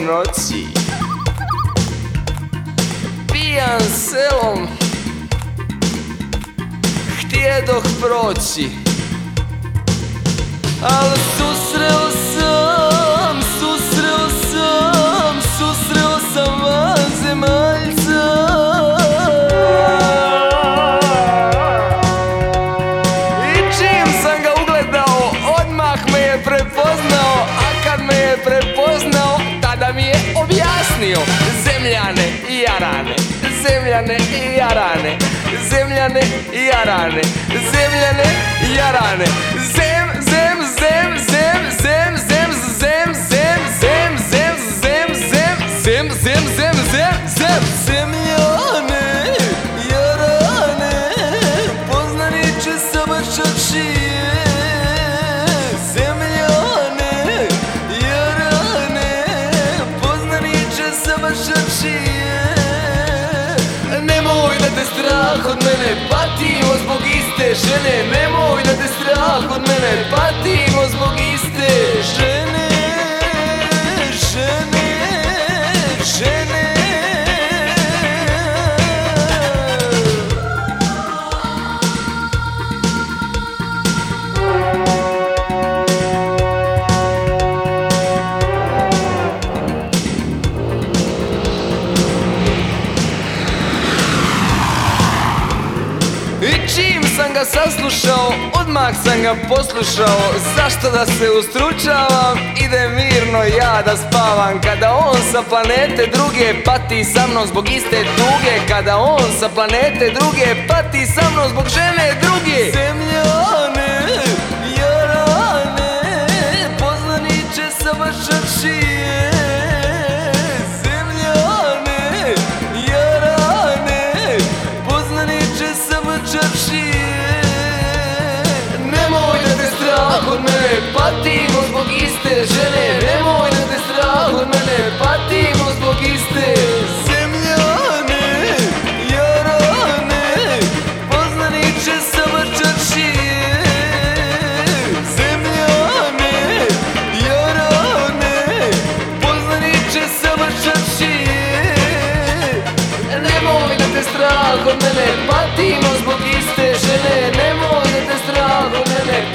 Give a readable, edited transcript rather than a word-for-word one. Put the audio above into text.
noći pijan selom htjedoh proći, al susreo sam vanzemaljca. I čim sam ga ugledao, odmah me je prepoznao, a kad me je prepoznao, tada mi je objasnio: zemljane i jarane, zemljane i jarane, zemljane i jarane, zemljane i jarane, zem, zem, zem, zem, zem, zem, zem, zem, zem, zem, zem, zem, zem, zem, zem, zem, zem, zemljane i jarane, poznaniče savršačije. Zemljane i jarane, poznaniče savršačije. Nemoj da te strah od mene, patimo zbog iste žene. Nemoj da te strah od mene, patimo zbog iste žene. Žene, žene. I čim sam ga saslušao, odmah sam ga poslušao. Zašto da se ustručavam, ide mirno ja da spavam. Kada on sa planete druge pati sa mnom zbog iste tuge. Kada on sa planete druge pati sa mnom zbog žene druge. Zemljane, jarane, poznaniče savršačije. Zemljane, jarane, poznaniče savršačije. Nemoj da te strah od mene, patimo zbog iste žene. Nemoj da te strah od mene, patimo zbog iste. Zemljane, jarane, poznaniče savršačije. Zemljane, jarane, poznaniče savršačije. Nemoj da te strah od mene, patimo zbog iste žene. Nemoj da te strah od mene,